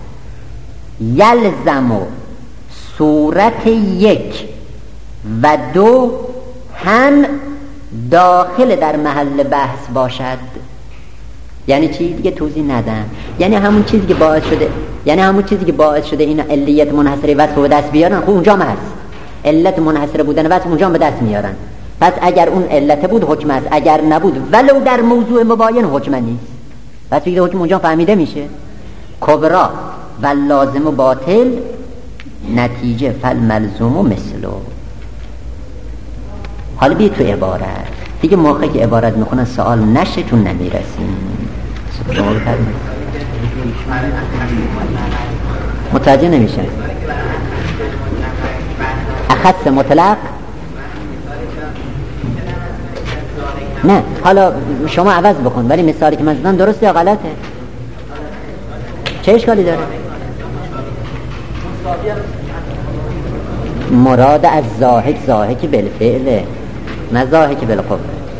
یلزم صورت یک و دو هم داخل در محل بحث باشد. یعنی چی؟ دیگه توضیح ندم. یعنی همون چیزی که باعث شده یعنی همون چیزی که باعث شده این علیت منحصره وصف به دست بیارن، خب اونجا هم هست علت منحصره بودن وصف، اونجا هم به دست میارن. پس اگر اون علت بود حکم است، اگر نبود ولو در موضوع مباین حکم نیست. پس دیگه حکم اونجا فهمیده میشه. کبرا و لازم و باطل نتیجه فالملزوم و مثلو. حالا بید تو عبارت دیگه، موقعی که عبارت میکنن سوال نشه چون نمیرسیم. متوجه نمیشه. اخص مطلق نه، حالا شما عوض بکن، ولی مثالی که من زدم درسته یا غلطه؟ چه اشکالی داره؟ مراد از زاهد زاهد بالفعله، نه زاهد بالقوه.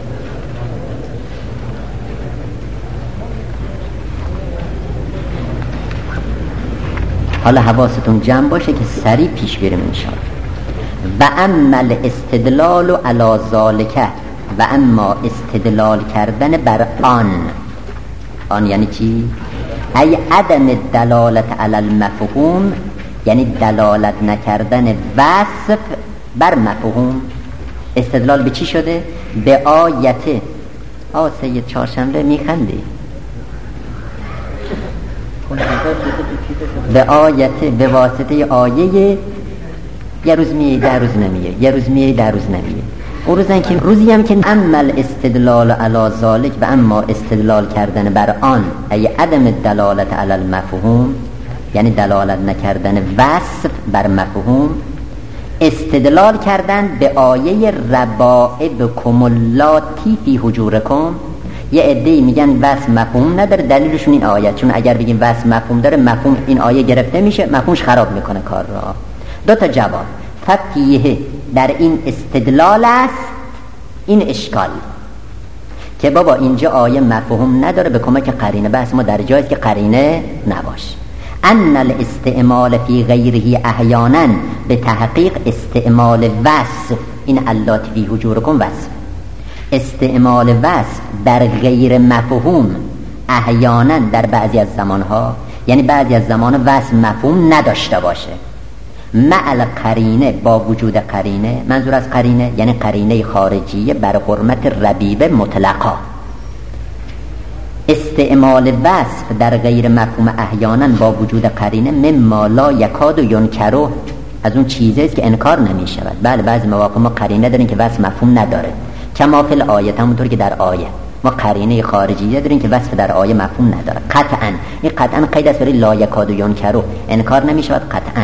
حالا حواستون جمع باشه که سریع پیش بریم انشاءالله. و اما الاستدلال علی ذالک، و اما استدلال کردن بر آن. آن یعنی چی؟ ای عدم دلالت علی المفهوم، یعنی دلالت نکردن وصف بر مفهوم. استدلال به چی شده؟ به آیت. آه سید چهارشنبه میخندی. به آیت، به واسطه آیه یه روز میه در روز نمیه، یه روز میه در روز نمیه. اون روزن که روزی هم که عمل استدلال علی ذالک و اما استدلال کردن بر آن ای عدم دلالت علی المفهوم، یعنی دلالت نکردن وصف بر مفهوم. استدلال کردن به آیه ربائبکم اللاتی فی حجورکم. یه عده‌ای میگن وصف مفهوم نداره، دلیلشون این آیه، چون اگر بگیم وصف مفهوم داره، مفهوم این آیه گرفته میشه، مفهومش خراب میکنه کار را. دو تا جواب فقیه در این استدلال است. این اشکال که بابا اینجا آیه مفهوم نداره، به کمک قرینه. بس ما در جایست که قرینه نباشه. ان الاستعمال فی غیره احیانا به تحقیق استعمال وصف، این اللاتی فی حجورکم وصف، استعمال وصف در غیر مفهوم احیانا در بعضی از زمانها، یعنی بعضی از زمان وصف مفهوم نداشته باشه، مع القرینه، با وجود قرینه. منظور از قرینه یعنی قرینه خارجیه بر حرمت ربیبه مطلقا. استعمال وصف در غیر مفهوم احیانا با وجود قرینه مما لا یکاد و ینکرو، از اون چیزی است که انکار نمی شود. بله بعضی مواقع ما قرینه داریم که وصف مفهوم نداره، کما فی الآیه، همونطور که در آیه ما قرینه خارجیه داریم که وصف در آیه مفهوم نداره. قطعا این قطعا قید است برای لا یکاد ینکروا، انکار نمی شود قطعا.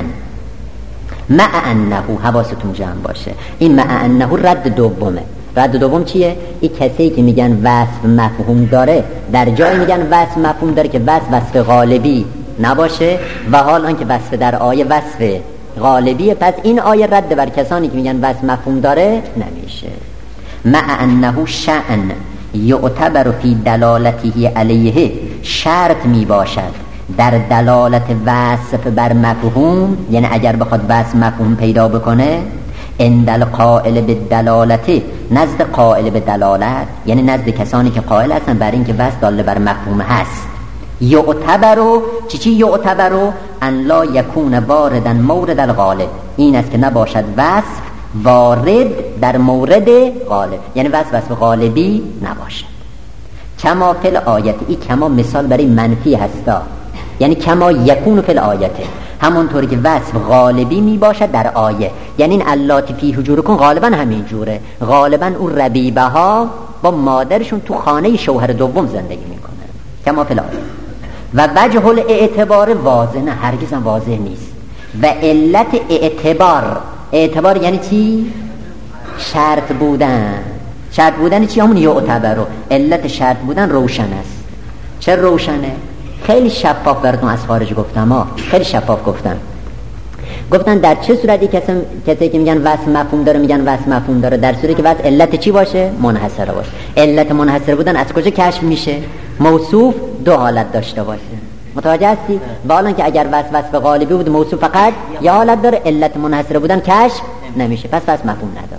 مع انه، حواستون جمع باشه، این مع انه رد دومه. رد دوم چیه؟ این کسی که میگن وصف مفهوم داره در جای میگن وصف مفهوم داره که وصف وصف غالبی نباشه و حال آنکه وصف در آیه وصف غالبیه، پس این آیه رد بر کسانی که میگن وصف مفهوم داره نمیشه. مع انه شأن یعتبر فی دلالته علیه، شرط میباشد در دلالت وصف بر مفهوم، یعنی اگر بخواد وصف مفهوم پیدا بکنه، عند القائل بالدلالت، نزد قائل به دلالت، یعنی نزد کسانی که قائل هستن بر این که وصف داله بر مفهوم هست. یعتبرو چی چی یعتبرو ان لا یکون واردا مورد الغالب، این است که نباشد وصف وارد در مورد غالب، یعنی وصف وصف غالبی نباشد. کما فی الآیت، این کما مثال برای منفی هستا، یعنی کما یکون فی الآیت، همونطوری که وصف غالبی می باشد در آیه، یعنی این اللاتی فی حجورکم غالبا همین جوره، غالبا اون ربیبه ها با مادرشون تو خانه شوهر دوم زندگی میکنن. کما فی الآیت. و وجه الاعتبار واضح، نه هرگز هم واضح نیست. و علت اعتبار، اعتبار یعنی چی؟ شرط بودن. شرط بودن چی؟ همون یعتبرو، علت شرط بودن روشن است. چه روشنه؟ خیلی شفاف براتون از خارج گفتم ها، خیلی شفاف گفتم. گفتن در چه صورتی کسی کسی که میگن وصف مفهوم داره میگن وصف مفهوم داره؟ در صورتی که وصف علت چی باشه؟ منحصره باشه. علت منحصره بودن از کجا کشف میشه؟ موصوف دو حالت داشته باشه. متوجه هستی؟ والا که اگر وصف وصف غالبی بود موصوف فقط یه حالت داره، علت منحصره بودن کشف نمیشه، پس وصف مفهوم نداره.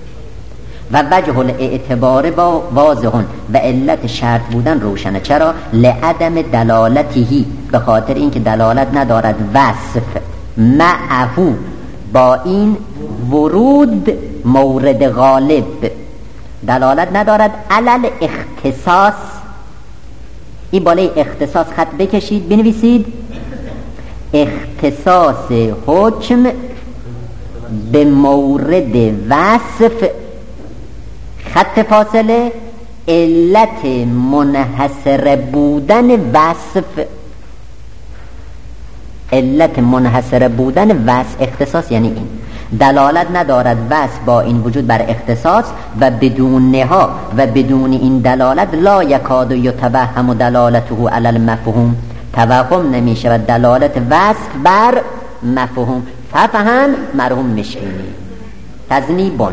و وجه الاعتبار با واضحون، و علت شرط بودن روشنه. چرا؟ لعدم دلالتهی، به خاطر اینکه دلالت ندارد وصف معهو با این ورود مورد غالب، دلالت ندارد علل اختصاص. این بالای اختصاص خط بکشید بنویسید، اختصاص حکم به مورد وصف، خط فاصله علت منحصر بودن وصف، علت منحصر بودن وصف. اختصاص یعنی این دلالت ندارد وصف با این وجود بر اختصاص، و بدونها و بدون این دلالت لا یکاد یتوهم دلالته علی المفهوم، توهم نمی شود دلالت وصف بر مفهوم. ففهم مرحوم مشکینی. تذنیبون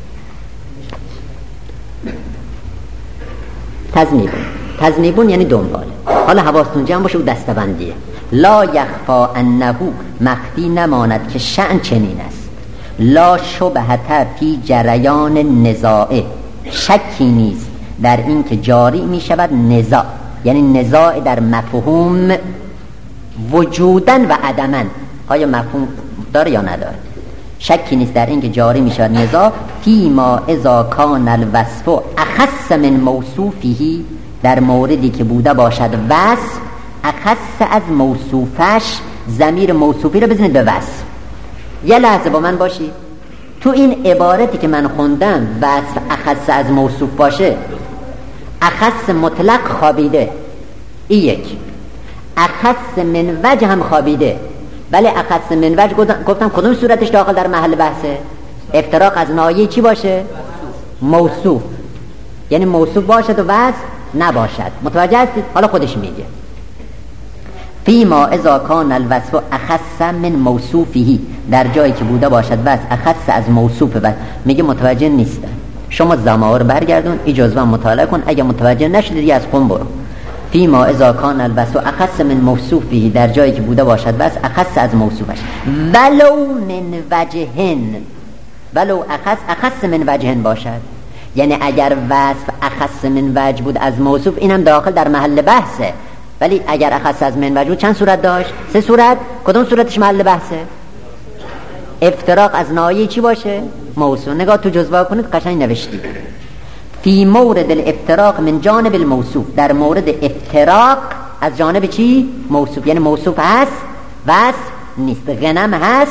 تذنیبون تذنیبون یعنی دنباله. حالا حواستون جمع باشه، او دستبندیه. لا یخفا انه، مخفی نماند که شأن چنین است. لا شبهت فی جریان نزاع، شکی نیست در این که جاری می شود نزاع، یعنی نزاع در مفهوم وجودن و عدمن. آیا مفهوم داره یا نداره؟ شکی نیست در این که جاری می شود نزاع فی ما اذا کان الوصف اخص من موصوفه، در موردی که بوده باشد وصف اخص از موصوفش. ضمیر موصوفی رو بزنید به وصف. یه لحظه با من باشی، تو این عبارتی که من خوندم وصف اخص از موصوف باشه، اخص مطلق خوابیده، این یک. اخص من وجه هم خوابیده. ولی اخص من وجه گفتم کدوم صورتش داخل در محل بحثه؟ افتراق از ناحیه چی باشه؟ موصوف، یعنی موصوف باشد و وصف نباشد. متوجه هستید؟ حالا خودش میگه فی ما اذا کان الوصف اخص من موصوفه، در جایی که بوده باشد وصف اخص از موصوف وصف. میگه متوجه نیستن. شما ضمائر برگردون، اجازه مطالعه کن، اگه متوجه نشدی از قم برو. فی ما اذا کان الوصف اخص من موصوفه، در جایی که بوده باشد وصف اخص از موصوفش. ولو من وجهن، ولو اخص اخص من وجهن باشد، یعنی اگر وصف اخص من وجه بود از موصوف، اینم داخل در محل بحثه. ولی اگر اخص از من وجه چند صورت داشت؟ سه صورت. کدوم صورتش محل بحثه؟ افتراق از ناحیه چی باشه؟ موصوف. نگاه تو جزوه کنید قشنگ نوشتی فی مورد الافتراق من جانب الموصوف، در مورد افتراق از جانب چی؟ موصوف. یعنی موصوف هست وصف نیست، غنم هست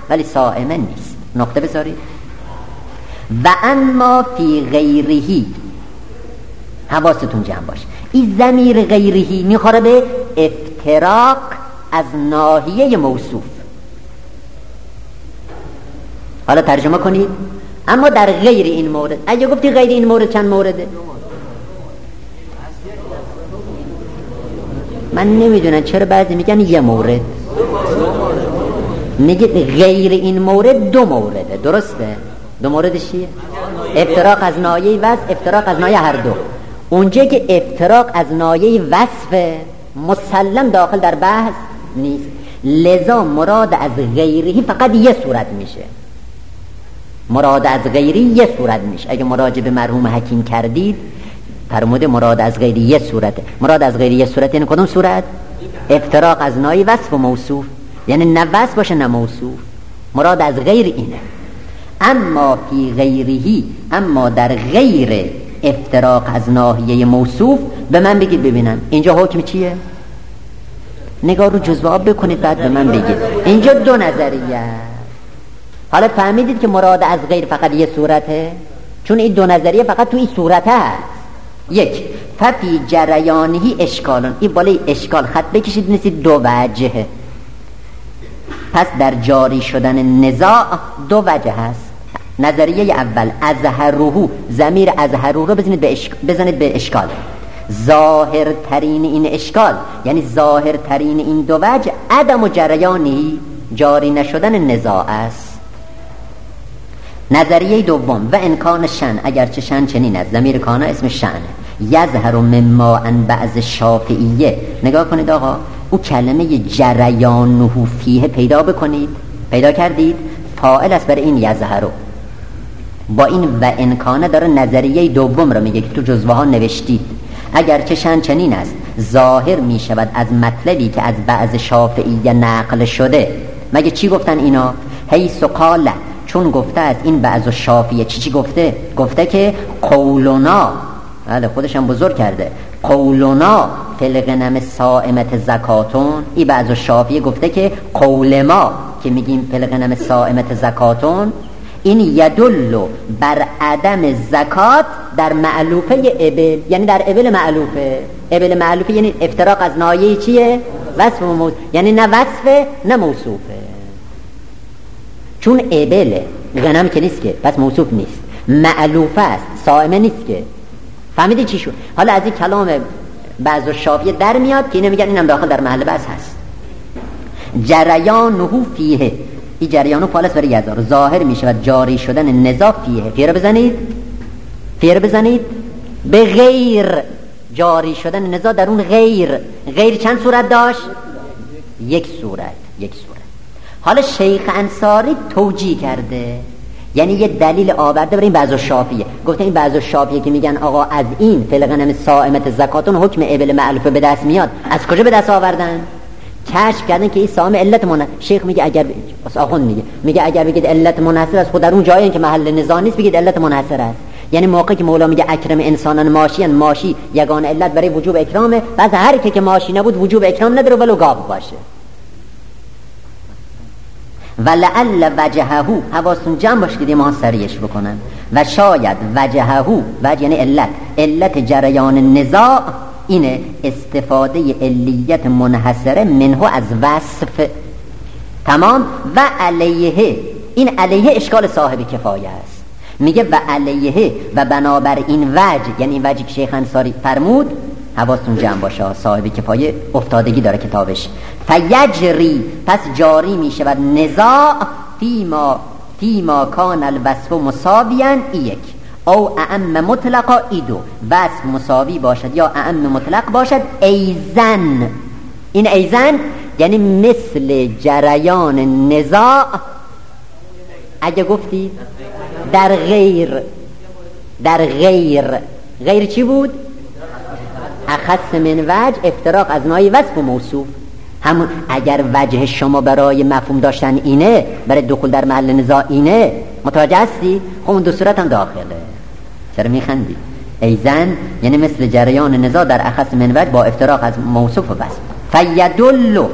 ولی صائمه نیست. نقطه بذارید. و اما فی غیرهی، حواستون جمع باشه، این ضمیر غیرهی میخوره به افتراق از ناحیه موصوف. حالا ترجمه کنید. اما در غیر این مورد، اگه گفتی غیر این مورد چند مورده؟ من نمیدونم چرا بعضی میگن یه مورد، میگه غیر این مورد دو مورده. درسته؟ دو موردش چیه؟ افتراق از ناحیه وصف، افتراق از ناحیه هر دو. اونجا که افتراق از ناحیه وصف مسلم داخل در بحث نیست، لذا مراد از غیری فقط یه صورت میشه. مراد از غیری یه صورت میشه. اگه مراجعه به مرحوم حکیم کردید فرموده مراد از غیری یه صورته. مراد از غیری یه صورت یعنی کدوم صورت؟ افتراق از ناحیه وصف و موصوف، یعنی نه وصف باشه نه موصوف. مراد از غیر اینه. اما فی غیرهی، اما در غیر افتراق از ناحیه موصوف به من بگید ببینم اینجا حکم چیه؟ نگاه رو جزوه آب بکنید بعد به من بگید. اینجا دو نظریه. حالا فهمیدید که مراد از غیر فقط یه صورته؟ چون این دو نظریه فقط تو این صورته هست. یک، ففی جریانهی اشکالون، این بالای اشکال خط بکشید نسید دو وجهه. پس در جاری شدن نزاع دو وجه هست. نظریه اول ازهروه، ضمیر ازهروه رو بزنید به اشک... بزنید به اشکال. ظاهر ترین این اشکال یعنی ظاهر ترین این دو وجه عدم و جریانی جاری نشدن نزاع است. نظریه دوم و انکان شن، اگرچه شن چنین است، ضمیر کان اسم شن، یظهر مما ان بعض شافعیه. نگاه کنید آقا، او کلمه جریانه فیه پیدا بکنید، پیدا کردید، فاعل است برای این یظهر. با این و انکانه داره نظریه دوم رو میگه که تو جزوه ها نوشتید. اگرچه شن چنین است، ظاهر می شود از مطلبی که از بعض شافعیه نقل شده. مگه چی گفتن اینا؟ حیث قال، چون گفته است این بعض شافعیه چی چی گفته؟ گفته که قولنا، بله خودش هم بزرگ کرده، قولنا فلغنم صائمت زکاتون. این بعض شافعیه گفته که قول ما که میگیم فلغنم صائمت زکاتون، این یدل بر عدم زکات در معلوفه ابل، یعنی در ابل معلوفه. ابل معلوفه یعنی افتراق از ناحیه چیه؟ وصف و موصوف، یعنی نه وصفه نه موصوفه. چون ابل غنم که نیست که، پس موصوف نیست، معلوفه است، صائمه نیست که. فهمیدی چی شد؟ حالا از این کلام بعض شافعی در میاد که اینا میگن اینم داخل در محل بحث هست. جریانه فیه، این جریانو فالس برای یزار ظاهر می شود جاری شدن نزاع فیه. فیه رو بزنید، فیه رو بزنید به غیر جاری شدن نزاع در اون غیر. غیر چند صورت داشت؟ یک صورت، یک صورت. حالا شیخ انصاری توجیه کرده، یعنی یه دلیل آورده برای این بعض شافعیه. گفته این بعض شافعیه که میگن آقا از این فلغنم صائمت زکاتون حکم ابل معلوفه به دست میاد، از کجا به دست آوردن؟ کشف کردن که این صائم علت منحصر. شیخ میگه اگر آخوند میگه میگه اگر بگید علت منحصر است، خود در اون جایی که محل نزاع نیست بگید علت منحصر است. یعنی موقعی که مولا میگه اکرم انسانان ماشیان، ماشی یگان علت برای وجوب اکرامه، بعد هر کی که ماشی نبود وجوب اکرام نداره ولو گاو باشه. ولعل وجهه، حواستون جمع باشه که ما سریش بکنن. و شاید وجهه، وجه یعنی علت، علت جریان نزاع اینه استفاده علیت منحصره منه از وصف. تمام. و علیه، این علیه اشکال صاحب کفایه است. میگه و علیه و بنابر این وجه، یعنی این وجه که شیخ انصاری فرمود، حواستون جمع باشه، صاحب کفایه افتادگی داره کتابش. فیجری، پس جاری میشود نزاع فیما فیما کان الوصف مساویاً یک او اعم مطلقا ایدو، وصف مساوی باشد یا اعم مطلق باشد. ایزن، این ایزن یعنی مثل جریان نزاع. اگه گفتی در غیر، در غیر، غیر چی بود؟ اخص من وجه افتراق از ناحیه وصف و موصوف. همون اگر وجه شما برای مفهوم داشتن اینه، برای دخول در محل نزاع اینه، متوجه هستی؟ خب اون دو صورت هم داخله. چرا میخندی؟ ایزن یعنی مثل جریان نزاع در اخص من وجه با افتراق از موصوف و وصف. فیدل،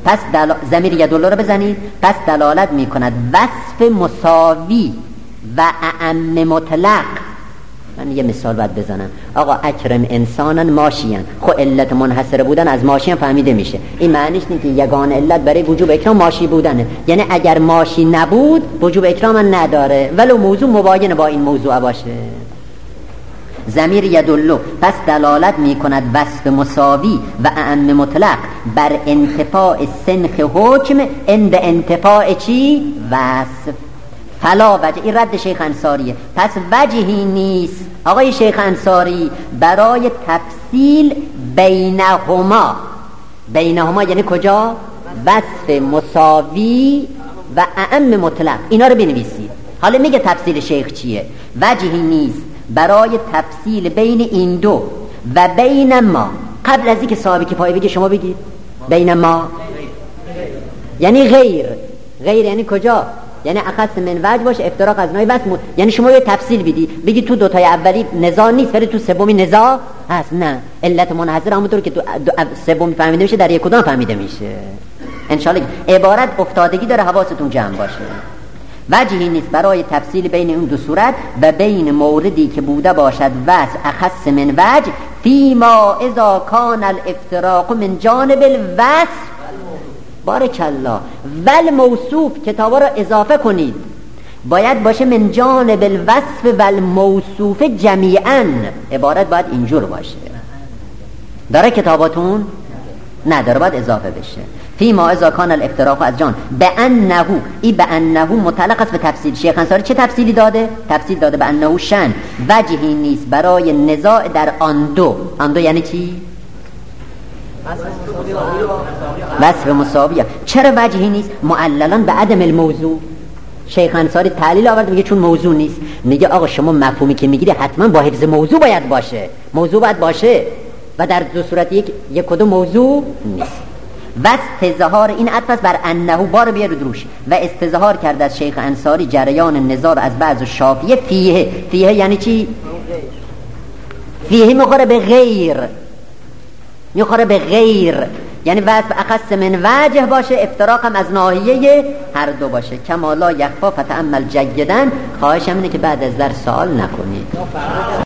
پس دل... ضمیر یدل رو بزنید، پس دلالت میکند وصف مساوی و اعم مطلق. من یه مثال باید بزنم. آقا اکرم انسانن ماشیان، خب علت منحصر بودن از ماشیان فهمیده میشه. این معنیش نیست که یگانه علت برای وجوب اکرام ماشی بودنه، یعنی اگر ماشی نبود وجوب اکرام نداره ولو موضوع مباین با این موضوع باشه. ضمیر یدل پس دلالت میکند وصف مساوی و اعم مطلق بر انتفاع سنخ حکم عند انتفاع چی؟ وصف. فلا وجه، این رد شیخ انصاریه، پس وجهی نیست آقای شیخ انصاری برای تفصیل بینهما. بینهما یعنی کجا؟ وصف مساوی و اعم مطلق. اینا رو بنویسید. حالا میگه تفصیل شیخ چیه؟ وجهی نیست برای تفصیل بین این دو و بین ما. قبل از اینکه صاحب کفایه بگه شما بگید بین ما یعنی غیر. غیر یعنی کجا؟ یعنی اخص من وجه باشه، افتراق از نوع وصف. یعنی شما یه تفصیل بدی بگی تو دو تای اولی نزاع نیست ولی تو سومی نزاع هست. نه، علت منحصر همونطور که تو سومی فهمیده میشه در یک کدام فهمیده میشه. انشالله عبارت افتادگی داره، حواستون جمع باشه. وجهی نیست برای تفصیل بین اون دو صورت و بین موردی که بوده باشد وصف اخص من وجه فیما اذا کان الافتراق من جانب الوصف. بارک الله. ول موصوف کتابا را اضافه کنید، باید باشه من جانب الوصف ول موصوف جمیعا. عبارت باید اینجور باشه. داره کتاباتون؟ نداره، باید اضافه بشه. فیما اذا کان الافتراق از جان بانه. ای بانه متعلق است به تفصیل. شیخ انصاری چه تفصیلی داده؟ تفصیل داده بانه شن وجهی نیست برای نزاع در آن دو. آن دو یعنی چی؟ وصف مساویه. چرا وجهی نیست؟ معللان به عدم الموضوع. شیخ انصاری تعلیل آورد میگه چون موضوع نیست. میگه آقا شما مفهومی که میگیری حتما با حفظ موضوع باید باشه. موضوع باید باشه و در دو صورت یک یک کدوم موضوع نیست. و استظهار این عطف بر انه بار بیار دروش و استظهار کرده از شیخ انصاری جریان نظار از بعض شافعیه فیه. فیه یعنی چی؟ فیه میخوره به غیر، میخوره به غیر یعنی وصف اخص من وجه باشه، افتراق هم از ناحیه هر دو باشه. کما لا یخفا فتأمل جیداً. خواهشم اینه که بعد از در سوال نکنید.